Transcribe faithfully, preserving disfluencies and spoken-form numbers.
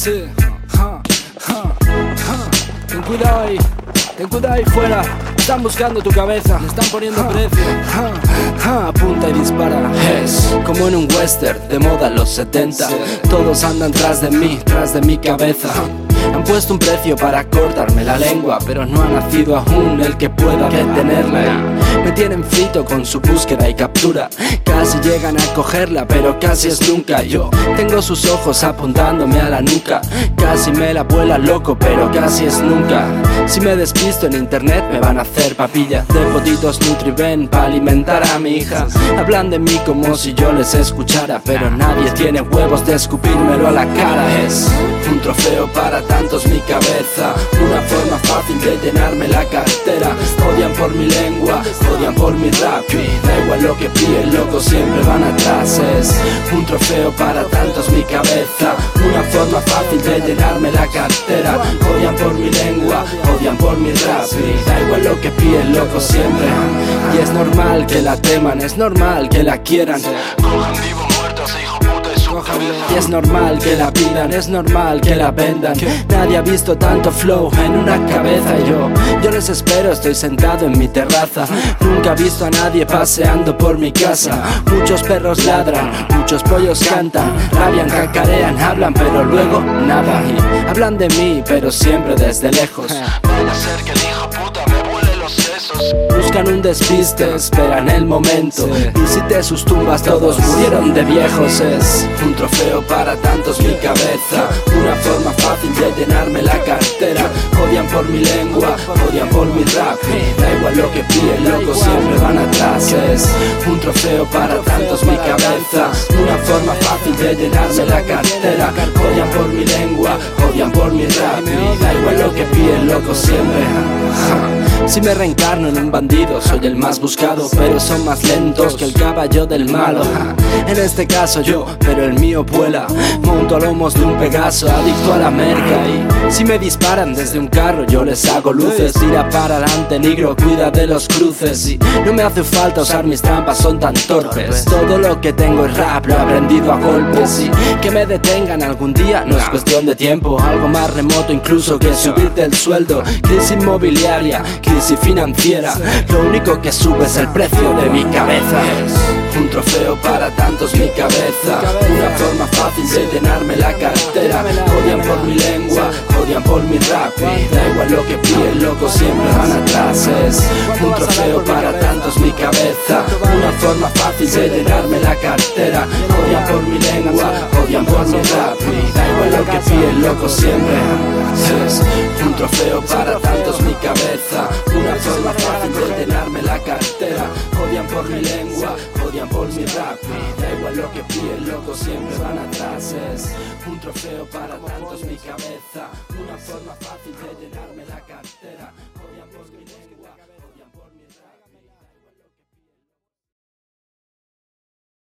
Sí, ja, ja, ja. Ten cuidado ahí, ten cuidado ahí fuera. Están buscando tu cabeza, le están poniendo precio. Ja, ja, apunta y dispara. Es como en un western de moda en los setenta. Todos andan tras de mí, tras de mi cabeza. Han puesto un precio para cortarme la lengua, pero no ha nacido aún el que pueda detenerla. Me tienen frito con su búsqueda y captura. Casi llegan a cogerla, pero casi es nunca. Yo tengo sus ojos apuntándome a la nuca. Casi me la vuela loco, pero casi es nunca. Si me despisto en internet me van a hacer papilla de potitos Nutriben para alimentar a mi hija. Hablan de mí como si yo les escuchara, pero nadie tiene huevos de escupírmelo a la cara. Es un trofeo para tantos mi cabeza, una forma fácil de llenarme la cartera. Odian por mi lengua, odian por mi rap, y da igual lo que piden, loco, siempre van atrás. Es un trofeo para tantos mi cabeza, una forma fácil de llenarme la cartera. Odian por mi lengua, odian por mi rap, y da igual lo que piden, loco, siempre. Y es normal que la teman, es normal que la quieran. Cojan vivo muerto a ese hijo puta y su cabeza. Y es normal que la pidan, es normal que la vendan. Nadie ha visto tanto flow en una cabeza. Yo, yo les espero, estoy sentado en mi terraza. Nunca he visto a nadie paseando por mi casa. Muchos perros ladran, muchos pollos cantan, rabian, cacarean, hablan, pero luego nada. Y hablan de mí, pero siempre desde lejos. Vaya a ser que el hijo puta me vuele los sesos. Buscan un despiste, esperan el momento. Visité sus tumbas, todos murieron de viejos. Es un trofeo para tantos mi cabeza, una forma fácil de llenarme la cartera. Odian por mi lengua, odian por mi rap, da igual lo que piden, loco, siempre van atrás. Es un trofeo para tantos mi cabeza, una forma fácil de llenarme la cartera. Odian por mi lengua, odian por mi rap, da igual lo que piden, loco, siempre. Si me reencarno en un bandido, soy el más buscado, pero son más lentos que el caballo del malo. En este caso yo, pero el mío vuela. Monto a lomos de un Pegaso, adicto a la merca. Y si me disparan desde un carro, yo les hago luces. Tira para adelante, negro, cuida de los cruces. Y no me hace falta usar mis trampas, son tan torpes. Todo lo que tengo es rap, lo he aprendido a golpes. Y que me detengan algún día no es cuestión de tiempo. Algo más remoto incluso que subirte el sueldo. Crisis inmobiliaria, crisis financiera, lo único que sube es el precio de mi cabeza. Es un trofeo para tantos mi cabeza, una forma fácil de llenarme la cartera. Odian por mi lengua, odian por mi rap, y da igual lo que piden, loco, siempre van atrás. Es un trofeo para tantos mi cabeza, una forma fácil de llenarme la cartera. Odian por mi lengua, odian por mi rap, y da igual lo que piden, loco, siempre. Es un trofeo para tantos mi cabeza, una forma fácil de llenarme la cartera. Odian por mi lengua, odian por mi rap, y da igual lo que piden, loco, siempre van atrás. Es un trofeo para tantos mi cabeza, una forma fácil de llenarme la cartera.